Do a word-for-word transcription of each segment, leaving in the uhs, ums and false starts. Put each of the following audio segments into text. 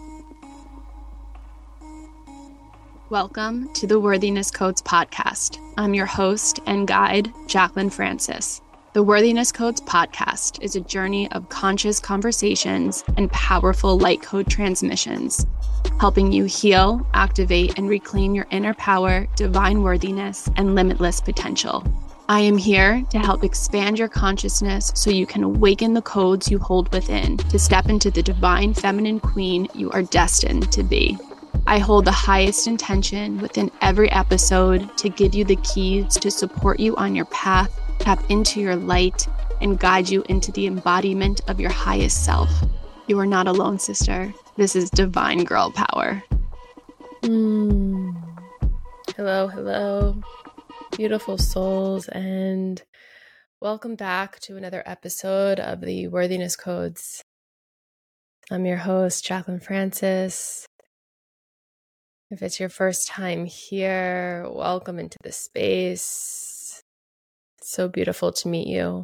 Welcome to the Worthiness Codes podcast. I'm your host and guide, Jacqueline Francis. The Worthiness Codes podcast is a journey of conscious conversations and powerful light code transmissions, helping you heal, activate, and reclaim your inner power, divine worthiness, and limitless potential. I am here to help expand your consciousness so you can awaken the codes you hold within to step into the divine feminine queen you are destined to be. I hold the highest intention within every episode to give you the keys to support you on your path, tap into your light, and guide you into the embodiment of your highest self. You are not alone, sister. This is divine girl power. Mm. Hello, hello, beautiful souls, and welcome back to another episode of the Worthiness Codes. I'm your host, Jacqueline Francis. If it's your first time here, welcome into the space. It's so beautiful to meet you.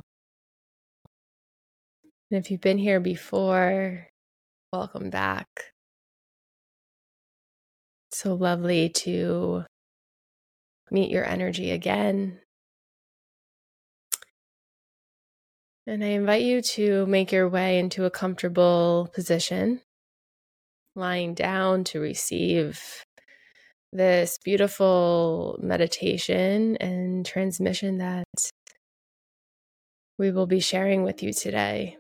And if you've been here before, welcome back. It's so lovely to meet your energy again. And I invite you to make your way into a comfortable position, lying down to receive this beautiful meditation and transmission that we will be sharing with you today.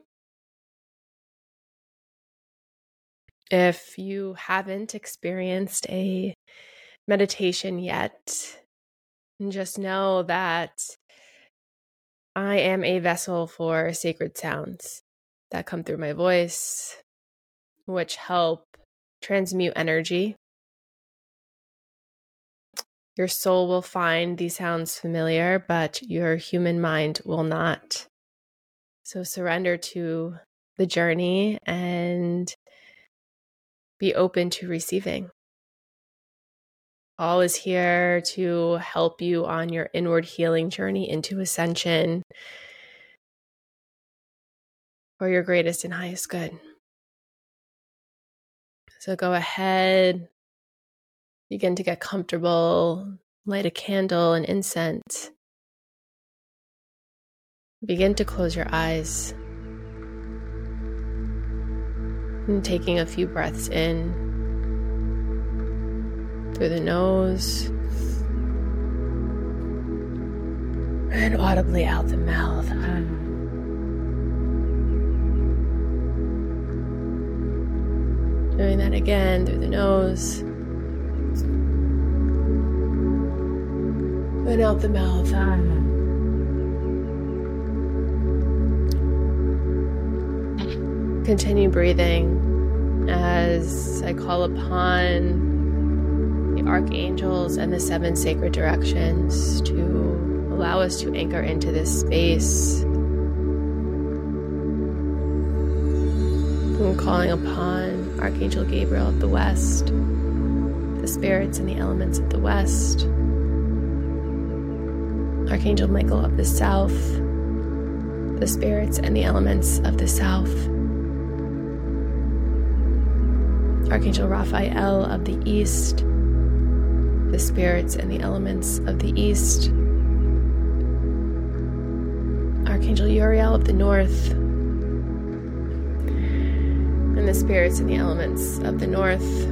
If you haven't experienced a meditation yet, just know that I am a vessel for sacred sounds that come through my voice, which help transmute energy. Your soul will find these sounds familiar, but your human mind will not. So surrender to the journey and be open to receiving. All is here to help you on your inward healing journey into ascension for your greatest and highest good. So go ahead. Begin to get comfortable, light a candle and incense. Begin to close your eyes. And taking a few breaths in through the nose and audibly out the mouth. Doing that again through the nose. And out the mouth. Continue breathing as I call upon the archangels and the seven sacred directions to allow us to anchor into this space. I'm calling upon Archangel Gabriel of the West, the spirits and the elements of the West, Archangel Michael of the South, the spirits and the elements of the South, Archangel Raphael of the East, the spirits and the elements of the East, Archangel Uriel of the North, and the spirits and the elements of the North.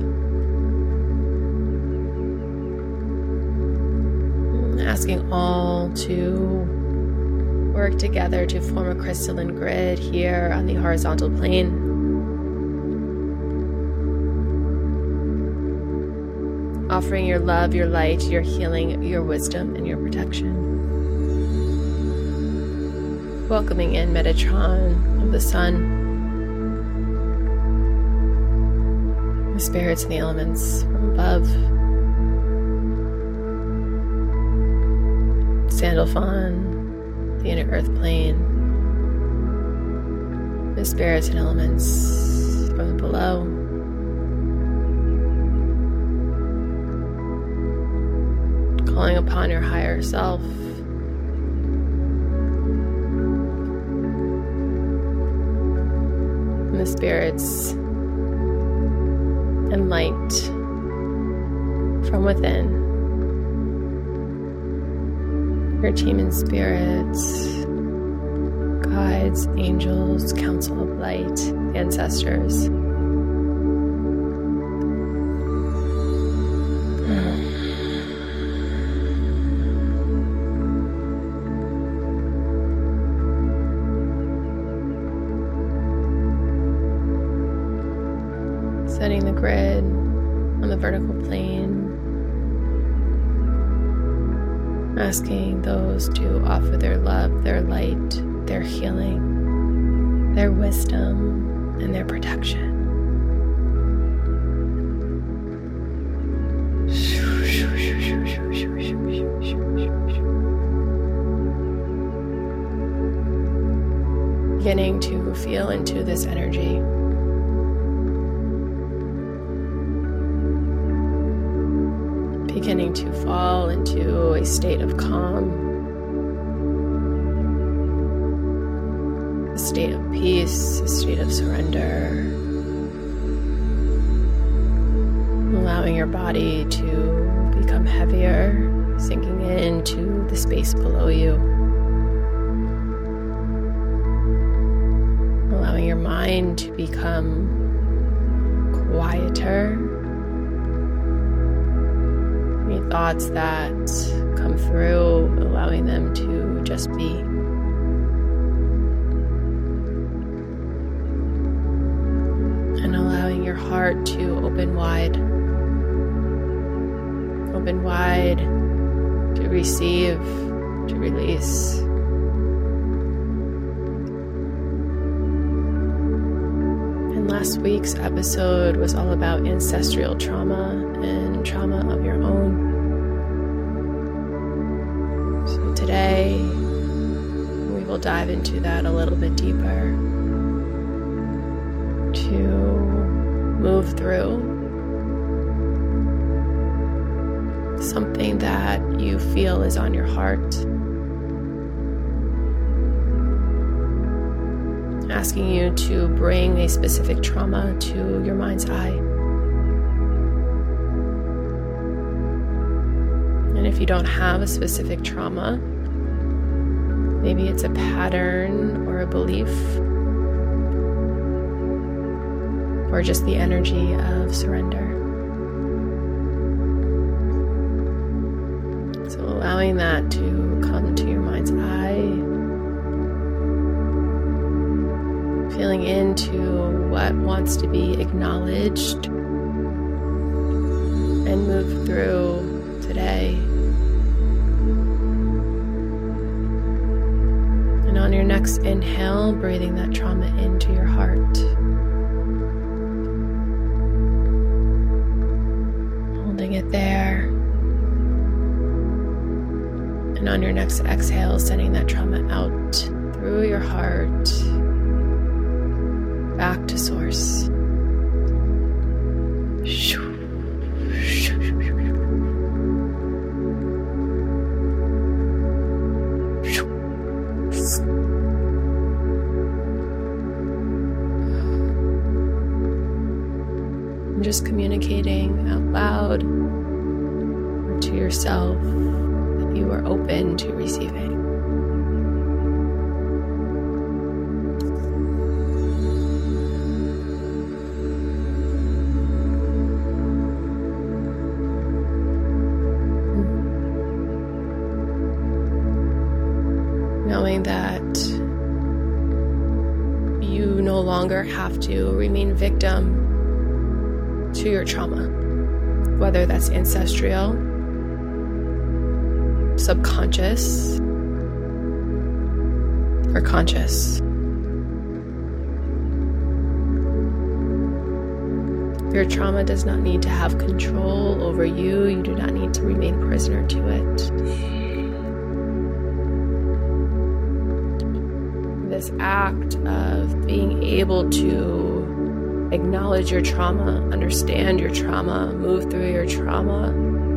Asking all to work together to form a crystalline grid here on the horizontal plane. Offering your love, your light, your healing, your wisdom, and your protection. Welcoming in Metatron of the Sun, the spirits and the elements from above. Sandalphon, the inner earth plane, the spirits and elements from below. Calling upon your higher self. And the spirits light from within. Your team and spirits, guides, angels, council of light, ancestors. Setting the grid on the vertical plane, asking those to offer their love, their light, their healing, their wisdom, and their protection. Beginning to feel into this energy. Beginning to fall into a state of calm, a state of peace, a state of surrender, allowing your body to become heavier, sinking into the space below you, allowing your mind to become quieter. Any thoughts that come through, allowing them to just be. And allowing your heart to open wide. Open wide to receive, to release. And last week's episode was all about ancestral trauma and trauma of your own. So today, we will dive into that a little bit deeper to move through something that you feel is on your heart. Asking you to bring a specific trauma to your mind's eye. And if you don't have a specific trauma, maybe it's a pattern or a belief, or just the energy of surrender. So allowing that to come to your mind's eye, feeling into what wants to be acknowledged and move through today. And on your next inhale, breathing that trauma into your heart. Holding it there. And on your next exhale, sending that trauma out through your heart, back to source. I'm just communicating out loud or to yourself that you are open to receiving. Knowing that you no longer have to remain victim to your trauma, whether that's ancestral, subconscious, or conscious. Your trauma does not need to have control over you. You do not need to remain prisoner to it. This act of being able to acknowledge your trauma, understand your trauma, move through your trauma,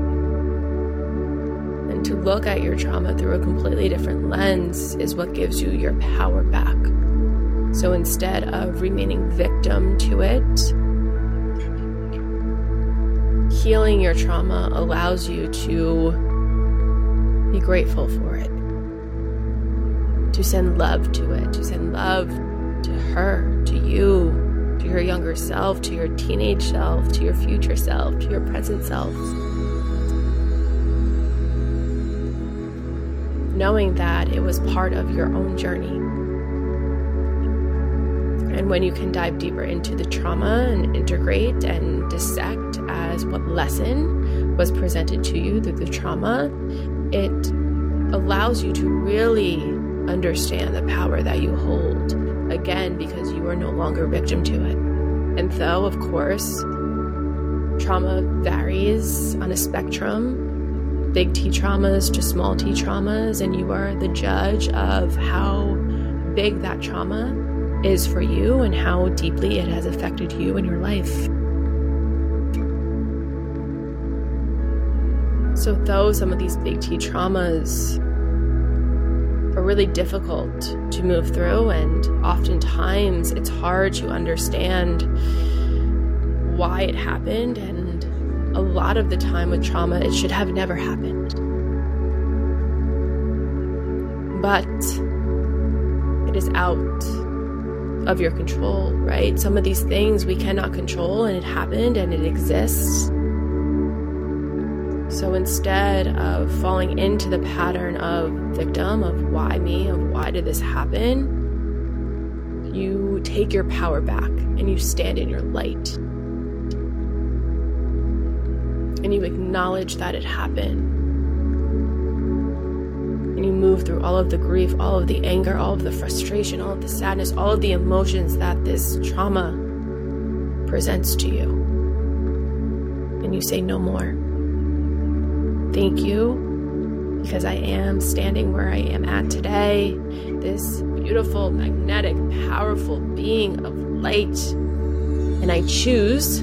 and to look at your trauma through a completely different lens is what gives you your power back. So instead of remaining victim to it, healing your trauma allows you to be grateful for it, to send love to it, to send love to her, to you, to your younger self, to your teenage self, to your future self, to your present self. Knowing that it was part of your own journey. And when you can dive deeper into the trauma and integrate and dissect as what lesson was presented to you through the trauma, it allows you to really understand the power that you hold, again, because you are no longer victim to it. And though, of course, trauma varies on a spectrum, big T traumas to small T traumas, and you are the judge of how big that trauma is for you and how deeply it has affected you in your life. So though some of these big T traumas are really difficult to move through, and oftentimes it's hard to understand why it happened, and a lot of the time with trauma, it should have never happened. But it is out of your control, right? Some of these things we cannot control, and it happened and it exists. So instead of falling into the pattern of victim, of why me, of why did this happen, you take your power back and you stand in your light. And you acknowledge that it happened. And you move through all of the grief, all of the anger, all of the frustration, all of the sadness, all of the emotions that this trauma presents to you. And you say no more. Thank you, because I am standing where I am at today, this beautiful, magnetic, powerful being of light. And I choose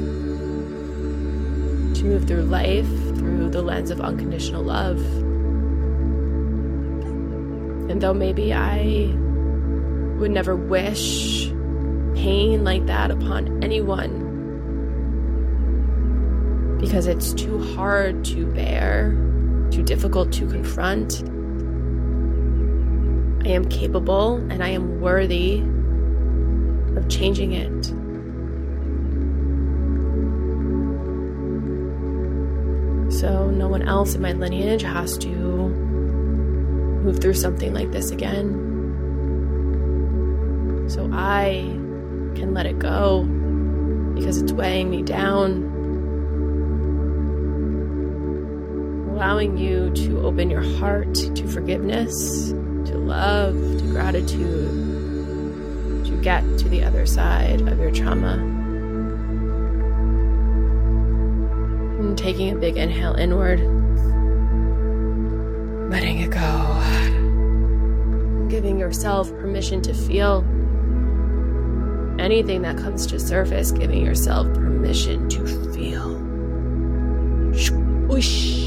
to move through life through the lens of unconditional love. And though maybe I would never wish pain like that upon anyone, because it's too hard to bear, too difficult to confront, I am capable and I am worthy of changing it. So no one else in my lineage has to move through something like this again. So I can let it go because it's weighing me down. Allowing you to open your heart to forgiveness, to love, to gratitude, to get to the other side of your trauma. And taking a big inhale inward, letting it go. Giving yourself permission to feel anything that comes to surface, giving yourself permission to feel. Whoosh.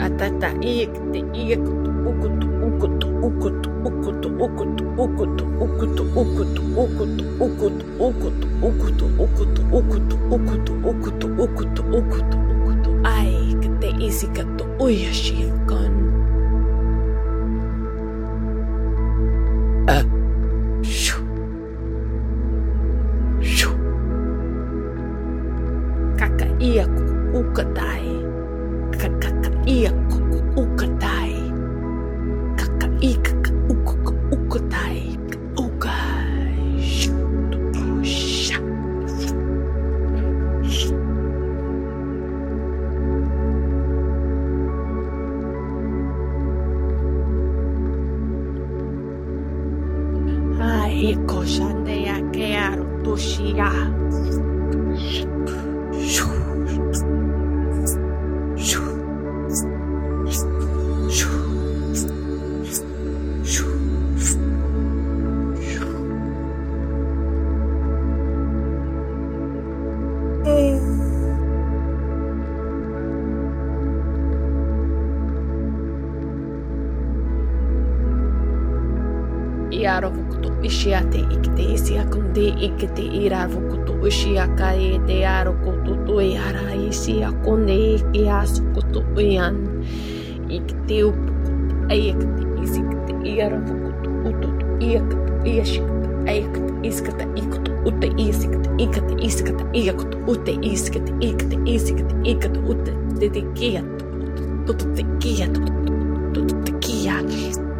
Atata ikte ikutu ukutu ukutu ukutu ukutu ukutu ukutu ukutu ukutu ukutu ukutu ukutu ukutu ukutu ukutu ukutu ukutu ukutu ukutu ukutu ai kete isikato uyashikon. Ah. Shoo. Shoo. Kaka iya ukatai. Kaka iya ukatai. Kaka ikaka ukaka ukatai. Uka. Sha. Ai koshande ya kearo toshia. Iarovukutu ishiate ikte isiakunde ikte iravukutu ishiakae te arokutu tuiara isiakunde iasukutu ian ikte upukutu aikte isikte iravukutu ututu iakte iashikte aikte iskate ikutu ute isikte ikate iskate iakutu ute iskate ikte isikte ikate ute tete kiatu tutute kiatu tutute kiatu.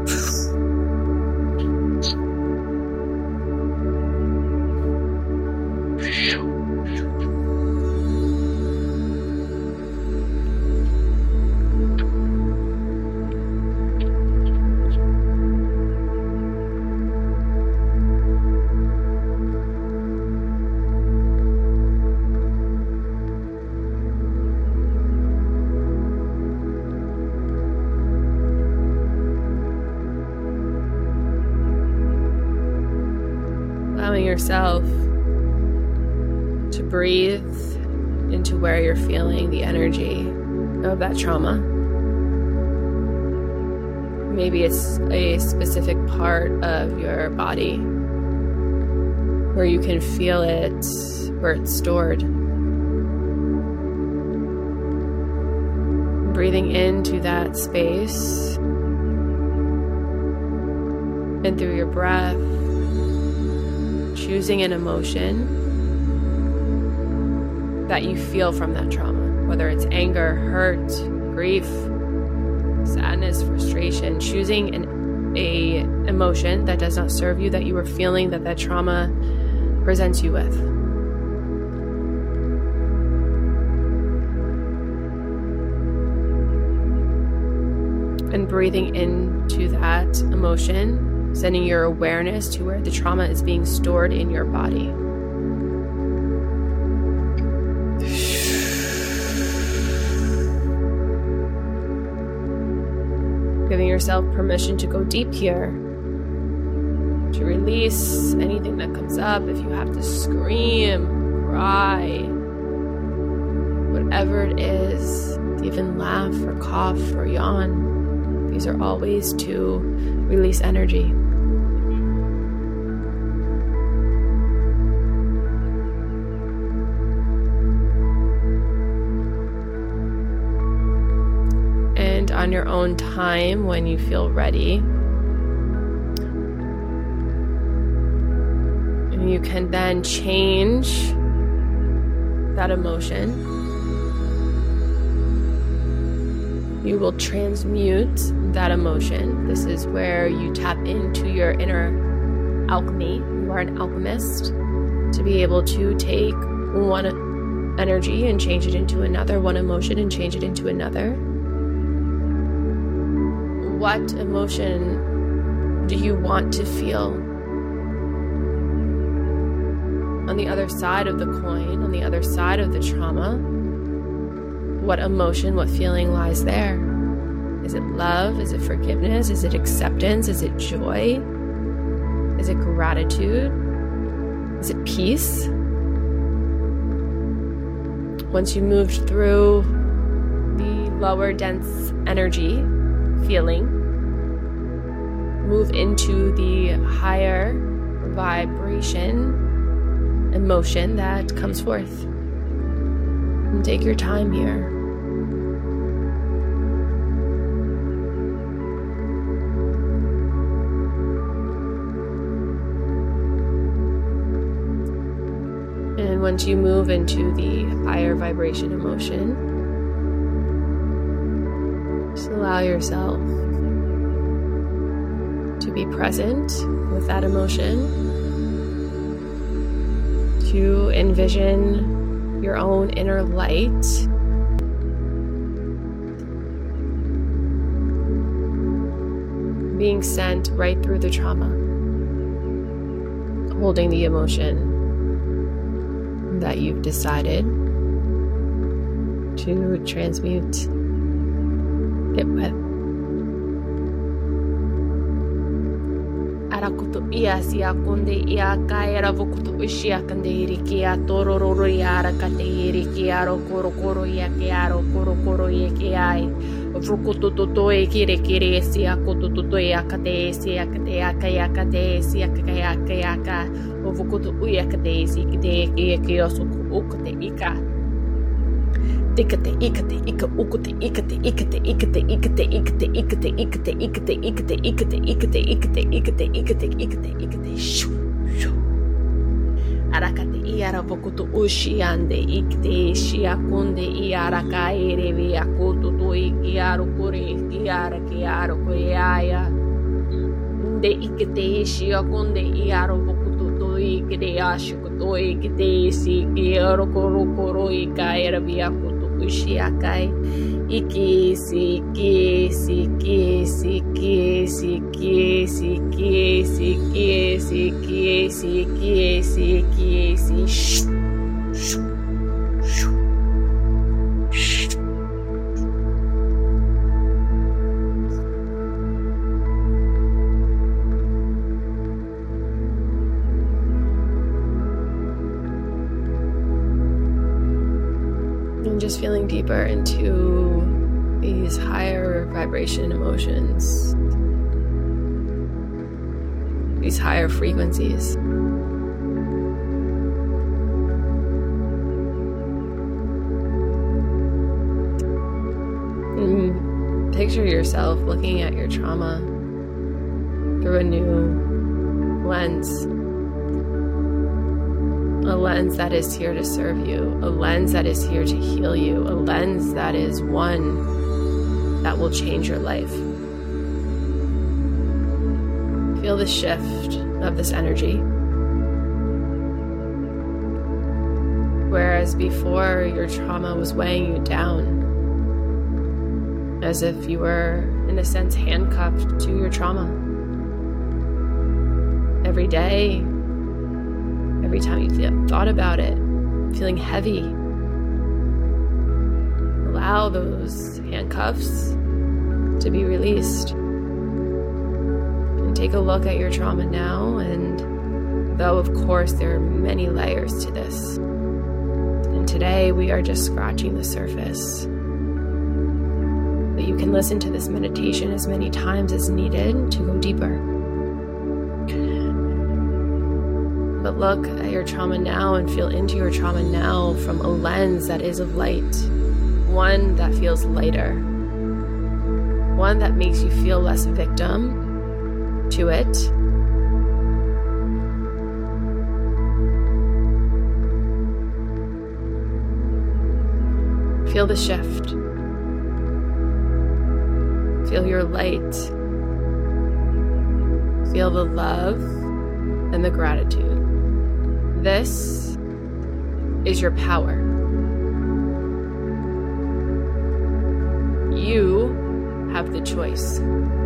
Allowing yourself to breathe into where you're feeling the energy of that trauma. Maybe it's a specific part of your body where you can feel it, where it's stored. Breathing into that space and through your breath, choosing an emotion that you feel from that trauma, whether it's anger, hurt, grief, sadness, frustration, choosing an a emotion that does not serve you, that you are feeling that that trauma presents you with. And breathing into that emotion, sending your awareness to where the trauma is being stored in your body. Giving yourself permission to go deep here, to release anything that comes up. If you have to scream, cry, whatever it is, to even laugh or cough or yawn, these are all ways to release energy. And on your own time, when you feel ready, you can then change that emotion. You will transmute that emotion. This is where you tap into your inner alchemy. You are an alchemist, to be able to take one energy and change it into another, one emotion and change it into another. What emotion do you want to feel on the other side of the coin, on the other side of the trauma? What emotion, what feeling lies there? Is it love? Is it forgiveness? Is it acceptance? Is it joy? Is it gratitude? Is it peace? Once you moved through the lower dense energy feeling, move into the higher vibration emotion that comes forth. And take your time here. And once you move into the higher vibration emotion, just allow yourself to be present with that emotion, to envision your own inner light being sent right through the trauma, holding the emotion that you've decided to transmute it with. Arakuto ia sia konde ia kaira vokuto ushia kande irikia torororo yara kate irikia ro koro koro ia kiaro koro koro ia kiai vokuto toto e kire kire sia koto toto ia kate sia kate akaya kate sia kaya kaya ka vokuto uia kate si kite ia kioso ukute ika Ikate, ikate, ika, ukute, ikate, ikate, ikate, ikate, ikate, ikate, ikate, ikate, ikate, ikate, ikate, ikate, ikate, ikate, ikate, ikate, shoo, shoo. Arakate iara vokuto ushiande, ikate, shiakunde, iaraka, erevi, akoto, toi, kiaro, kore, kiara, kiaro, koeaya. De ikate, shiakunde, iaro, vokuto, toi, kide, ashuko, toi, kide, si, kiaro, koro, koro, ika, eravi, akoto. Ushiakai iki si ki si ki si ki si ki si ki si ki si ki si ki si ki si shh shh shh shh. And just feeling deeper into these higher vibration emotions, these higher frequencies. And picture yourself looking at your trauma through a new lens. A lens that is here to serve you, a lens that is here to heal you, a lens that is one that will change your life. Feel the shift of this energy. Whereas before, your trauma was weighing you down, as if you were, in a sense, handcuffed to your trauma. Every day, every time you th- thought about it, feeling heavy. Allow those handcuffs to be released. And take a look at your trauma now, and though of course there are many layers to this, and today we are just scratching the surface. But you can listen to this meditation as many times as needed to go deeper. But look at your trauma now and feel into your trauma now from a lens that is of light. One that feels lighter. One that makes you feel less victim to it. Feel the shift. Feel your light. Feel the love and the gratitude. This is your power. You have the choice.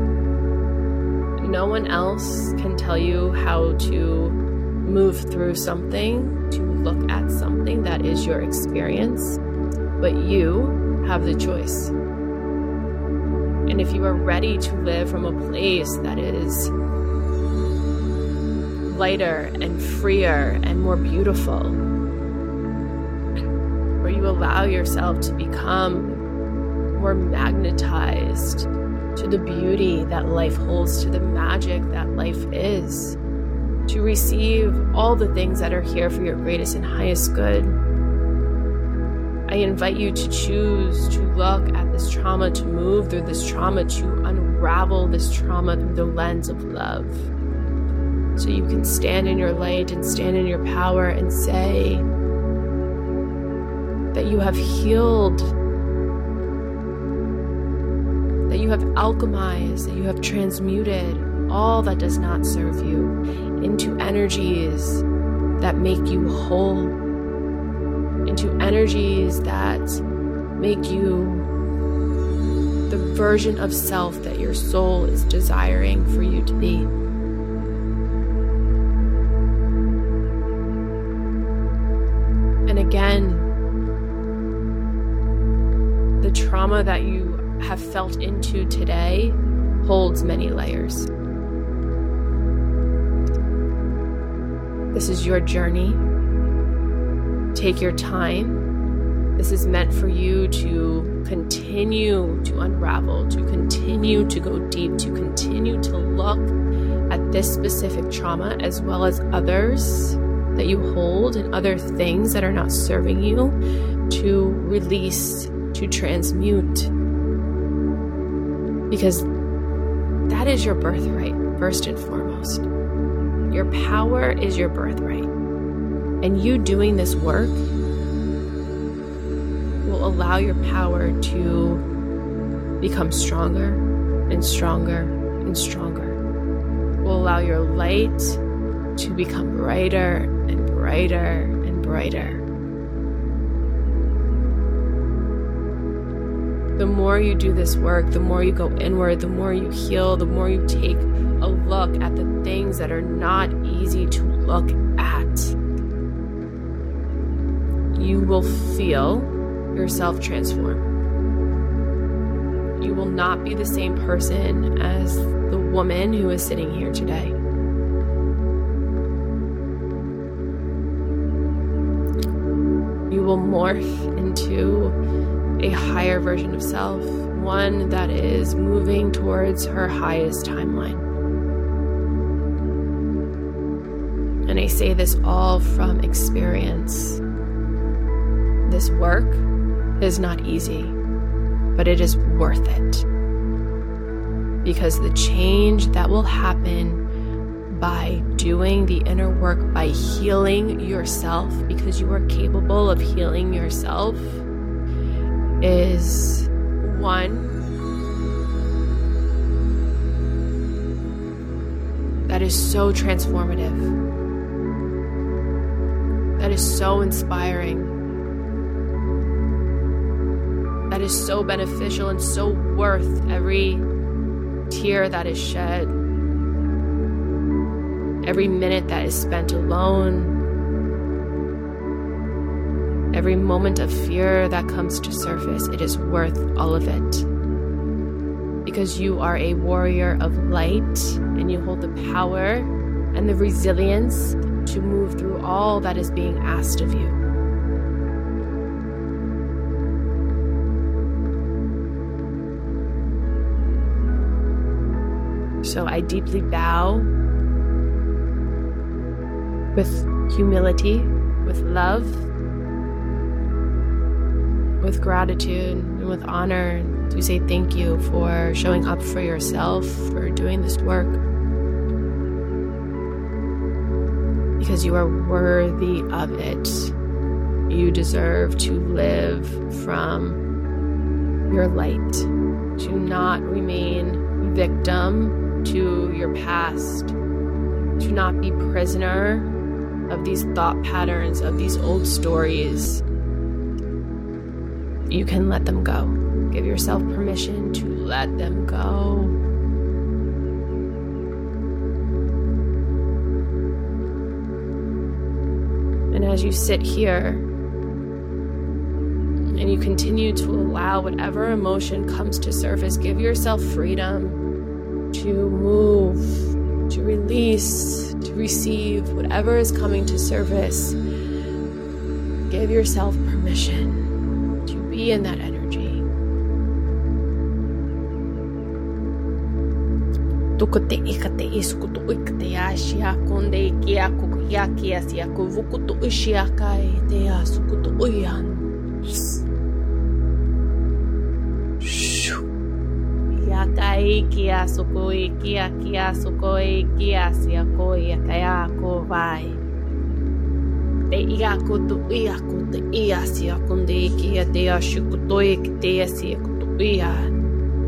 No one else can tell you how to move through something, to look at something that is your experience, but you have the choice. And if you are ready to live from a place that is lighter and freer and more beautiful, where you allow yourself to become more magnetized to the beauty that life holds, to the magic that life is, to receive all the things that are here for your greatest and highest good. I invite you to choose to look at this trauma, to move through this trauma, to unravel this trauma through the lens of love. So you can stand in your light and stand in your power and say that you have healed, that you have alchemized, that you have transmuted all that does not serve you into energies that make you whole, into energies that make you the version of self that your soul is desiring for you to be. And again, the trauma that you have felt into today holds many layers. This is your journey. Take your time. This is meant for you to continue to unravel, to continue to go deep, to continue to look at this specific trauma as well as others that you hold and other things that are not serving you, to release, to transmute. Because that is your birthright, first and foremost. Your power is your birthright. And you doing this work will allow your power to become stronger and stronger and stronger. Will allow your light to become brighter and brighter and brighter. The more you do this work, the more you go inward, the more you heal, the more you take a look at the things that are not easy to look at, you will feel yourself transform. You will not be the same person as the woman who is sitting here today. You will morph into a higher version of self, one that is moving towards her highest timeline. And I say this all from experience. This work is not easy, but it is worth it. Because the change that will happen by doing the inner work, by healing yourself, because you are capable of healing yourself, is one that is so transformative, that is so inspiring, that is so beneficial and so worth every tear that is shed, every minute that is spent alone, every moment of fear that comes to surface. It is worth all of it. Because you are a warrior of light and you hold the power and the resilience to move through all that is being asked of you. So I deeply bow with humility, with love, with gratitude, and with honor to say thank you for showing up for yourself, for doing this work. Because you are worthy of it. You deserve to live from your light, to not remain victim to your past, to not be prisoner of these thought patterns, of these old stories. You can let them go. Give yourself permission to let them go. And as you sit here and you continue to allow whatever emotion comes to surface, give yourself freedom to move, to release, to receive whatever is coming to surface. Give yourself permission to be in that energy. Tukote ikate iskutu ikate ashia konde kia kukuya sia kuvukutu ishiaka te asukutu uyan. Yakai kia sukoi kia kia sukoi kia sia koi kaya ko vai. Te iaku tu iaku te ia sia konde kia te ashukutu ikate sia kutu uyan.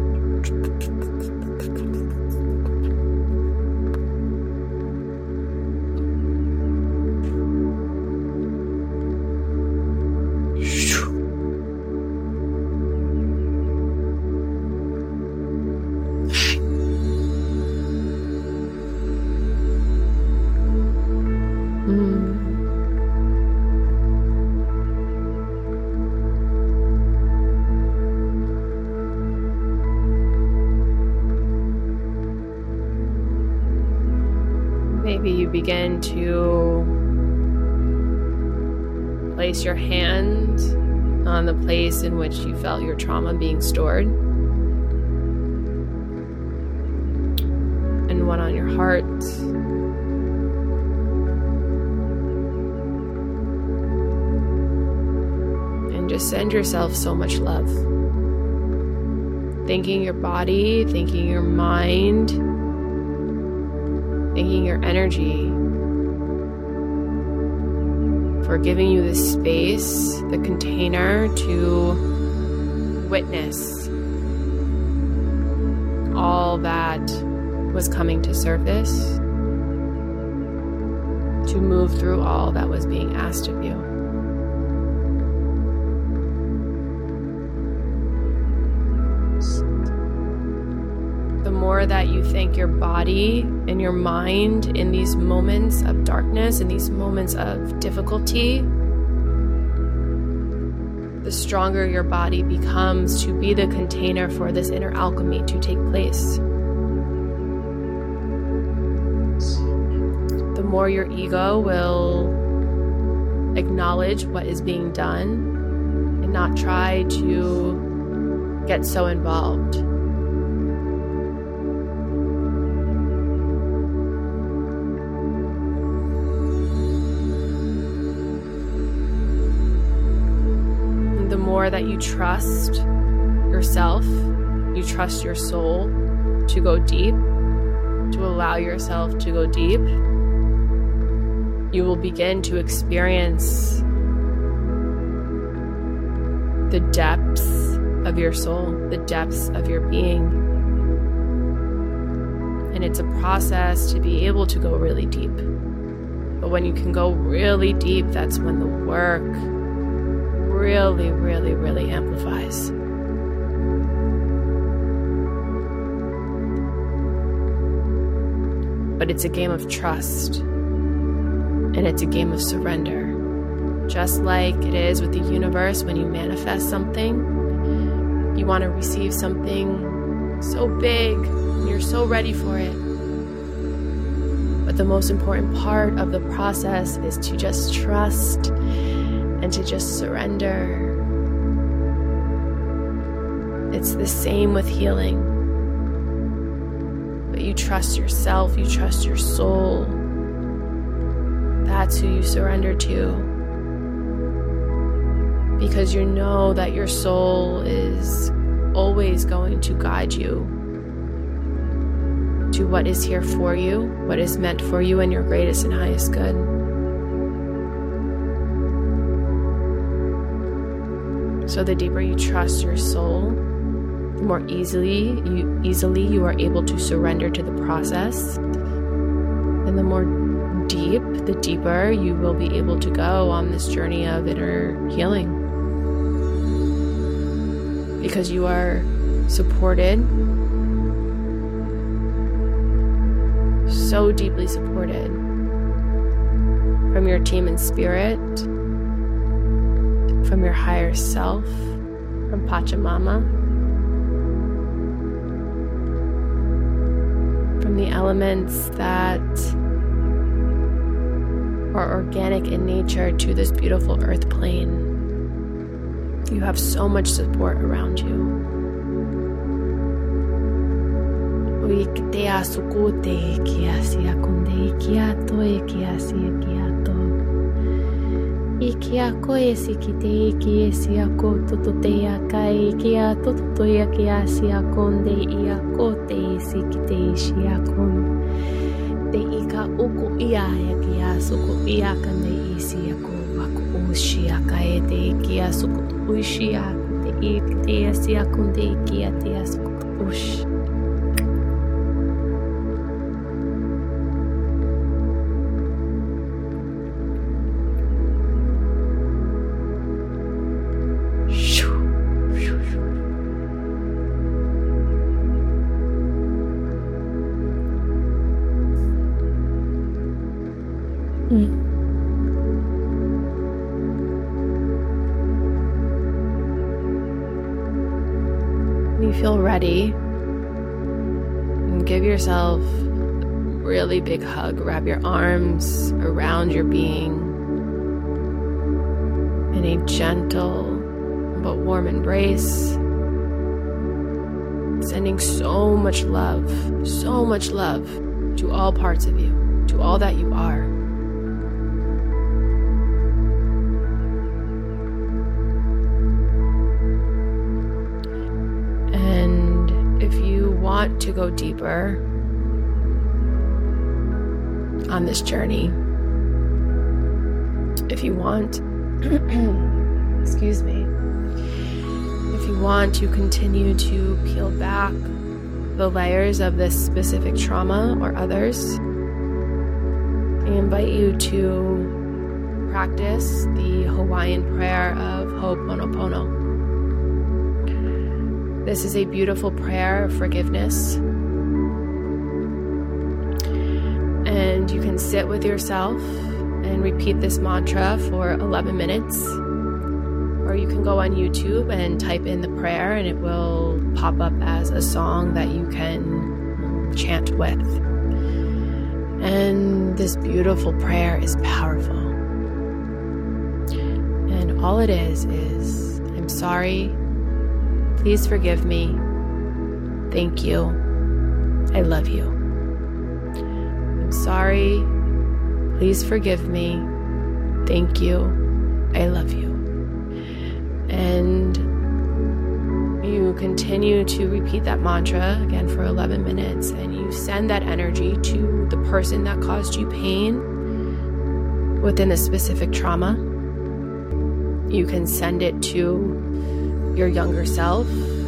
Maybe you begin to place your hand on the place in which you felt your trauma being stored, and one on your heart, and just send yourself so much love. Thanking your body, thanking your mind, thanking your energy for giving you the space, the container to witness all that was coming to surface, to move through all that was being asked of you. The more that you thank your body and your mind in these moments of darkness, in these moments of difficulty, the stronger your body becomes to be the container for this inner alchemy to take place. The more your ego will acknowledge what is being done and not try to get so involved. That you trust yourself, you trust your soul to go deep, to allow yourself to go deep, you will begin to experience the depths of your soul, the depths of your being. And it's a process to be able to go really deep. But when you can go really deep, that's when the work really, really, really amplifies. But it's a game of trust, and it's a game of surrender. Just like it is with the universe when you manifest something, you want to receive something so big, and you're so ready for it. But the most important part of the process is to just trust and to just surrender. It's the same with healing. But you trust yourself, you trust your soul. That's who you surrender to. Because you know that your soul is always going to guide you to what is here for you, what is meant for you in your greatest and highest good. So the deeper you trust your soul, the more easily you easily you are able to surrender to the process. And the more deep, the deeper you will be able to go on this journey of inner healing. Because you are supported, so deeply supported from your team in spirit, from your higher self, from Pachamama, from the elements that are organic in nature to this beautiful earth plane. You have so much support around you. Ikitea sukote ikiasia konde ikiato ikiasi ikiato. Ikiako esikite ikiesiako tototea kai ikiato totoya kiasia konde iakote isikite isiakon. De ika uku ia ya kiasuko iakande isiako wako ushiaka ete ikiasuko ushiako de ikitea siakonde ikiatea suko ush. You feel ready, and give yourself a really big hug. Wrap your arms around your being in a gentle but warm embrace, sending so much love, so much love to all parts of you, to all that you are. Want to go deeper on this journey, if you want, excuse me, if you want to continue to peel back the layers of this specific trauma or others, I invite you to practice the Hawaiian prayer of Ho'oponopono. This is a beautiful prayer of forgiveness. And you can sit with yourself and repeat this mantra for eleven minutes. Or you can go on YouTube and type in the prayer and it will pop up as a song that you can chant with. And this beautiful prayer is powerful. And all it is is, I'm sorry. Please forgive me. Thank you. I love you. I'm sorry. Please forgive me. Thank you. I love you. And you continue to repeat that mantra again for eleven minutes, and you send that energy to the person that caused you pain within the specific trauma. You can send it to your younger self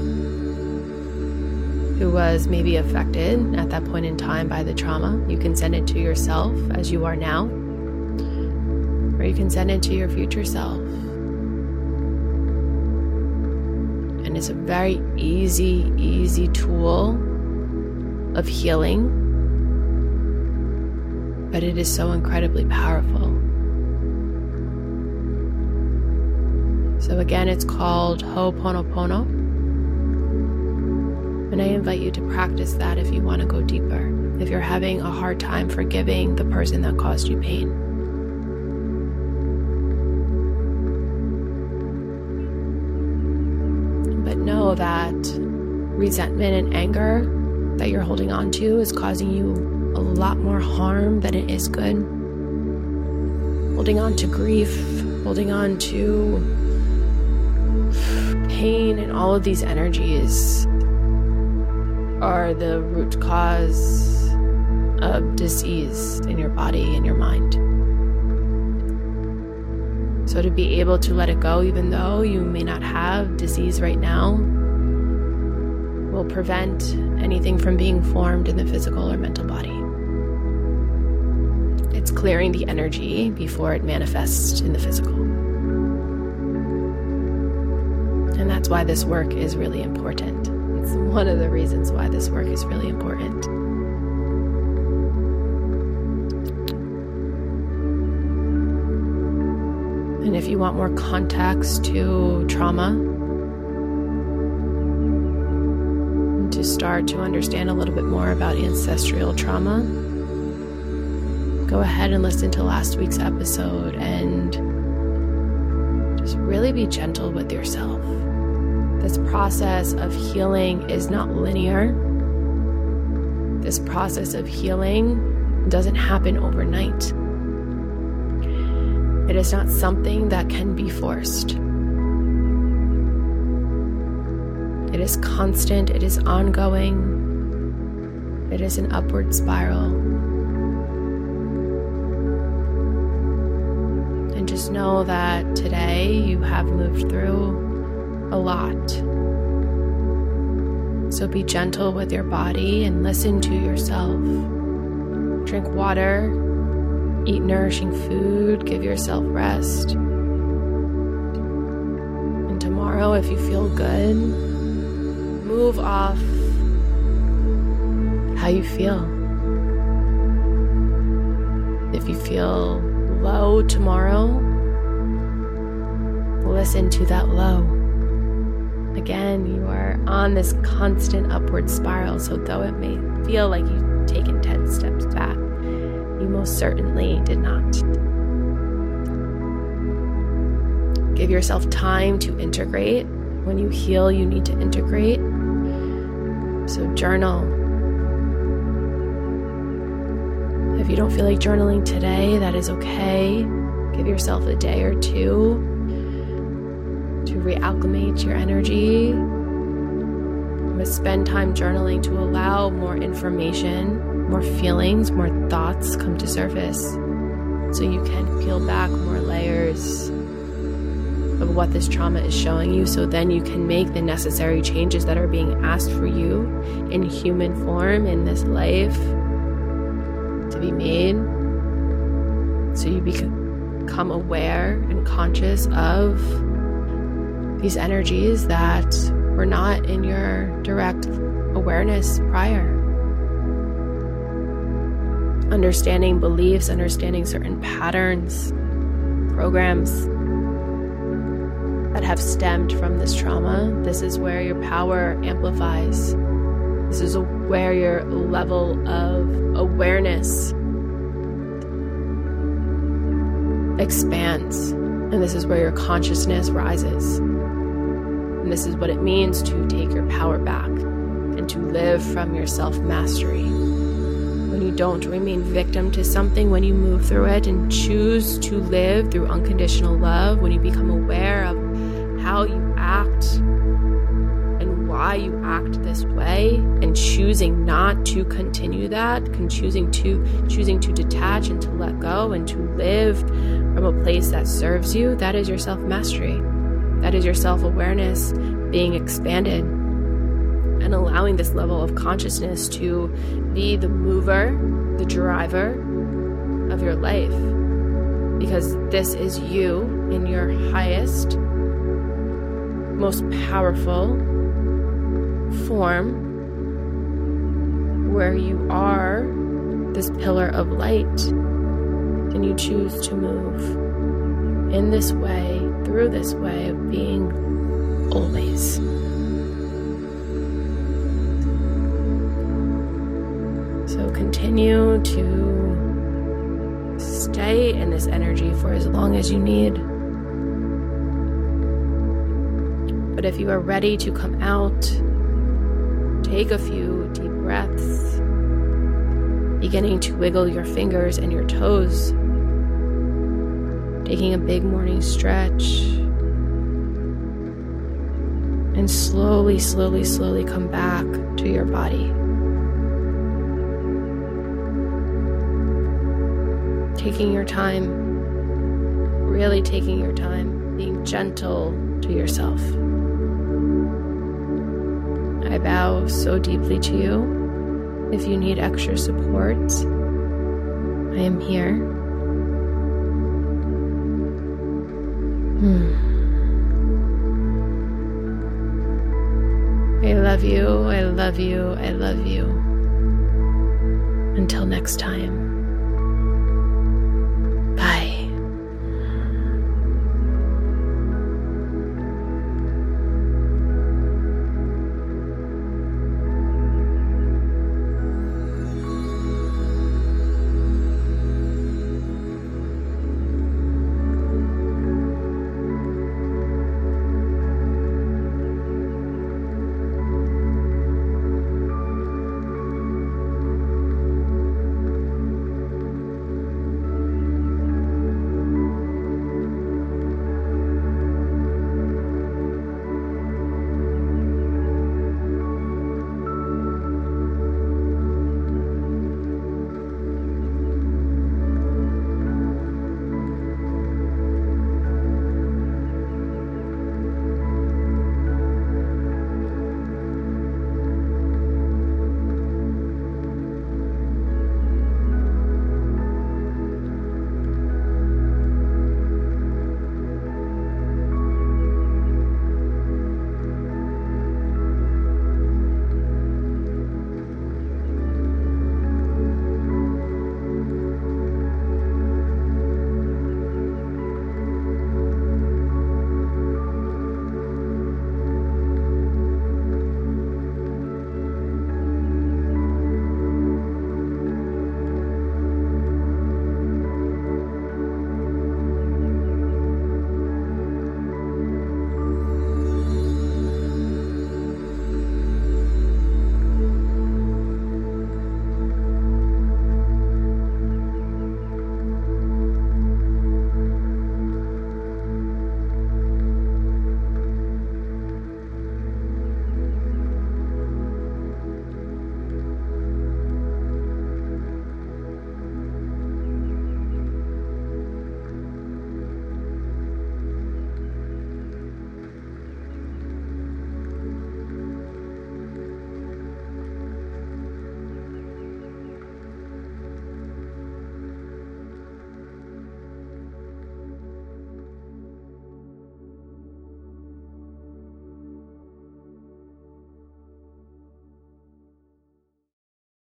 who was maybe affected at that point in time by the trauma. You can send it to yourself as you are now, or you can send it to your future self. And it's a very easy, easy tool of healing, but it is so incredibly powerful. So again, it's called Ho'oponopono. And I invite you to practice that if you want to go deeper, if you're having a hard time forgiving the person that caused you pain. But know that resentment and anger that you're holding on to is causing you a lot more harm than it is good. Holding on to grief, holding on to pain, and all of these energies are the root cause of disease in your body and your mind. So to be able to let it go, even though you may not have disease right now, will prevent anything from being formed in the physical or mental body. It's clearing the energy before it manifests in the physical. And that's why this work is really important. It's one of the reasons why this work is really important. And if you want more context to trauma, and to start to understand a little bit more about ancestral trauma, go ahead and listen to last week's episode and just really be gentle with yourself. This process of healing is not linear. this process of healing doesn't happen overnight. It is not something that can be forced. It is constant, it is ongoing, it is an upward spiral. And just know that today you have moved through a lot. So be gentle with your body and listen to yourself. Drink water, eat nourishing food, give yourself rest. And tomorrow, if you feel good, move off how you feel. If you feel low tomorrow, listen to that low. Again, you are on this constant upward spiral, so though it may feel like you've taken ten steps back, you most certainly did not. Give yourself time to integrate. When you heal, you need to integrate. So journal. If you don't feel like journaling today, that is okay. Give yourself a day or two to reacclimate your energy. But spend time journaling to allow more information, more feelings, more thoughts come to surface, so you can peel back more layers of what this trauma is showing you, so then you can make the necessary changes that are being asked for you in human form in this life to be made, so you become aware and conscious of these energies that were not in your direct awareness prior. Understanding beliefs, understanding certain patterns, programs that have stemmed from this trauma. This is where your power amplifies. This is where your level of awareness expands. And this is where your consciousness rises. And this is what it means to take your power back and to live from your self-mastery. When you don't remain victim to something, when you move through it and choose to live through unconditional love, when you become aware of how you act and why you act this way, and choosing not to continue that, and choosing to choosing to detach and to let go and to live from a place that serves you, that is your self-mastery. That is your self-awareness being expanded and allowing this level of consciousness to be the mover, the driver of your life. Because this is you in your highest, most powerful form, where you are this pillar of light, and you choose to move in this way, through this way of being always. So continue to stay in this energy for as long as you need. But if you are ready to come out, take a few deep breaths, beginning to wiggle your fingers and your toes, taking a big morning stretch, and slowly, slowly, slowly come back to your body. Taking your time, really taking your time, being gentle to yourself. I bow so deeply to you. If you need extra support, I am here. Hmm. I love you, I love you, I love you. Until next time.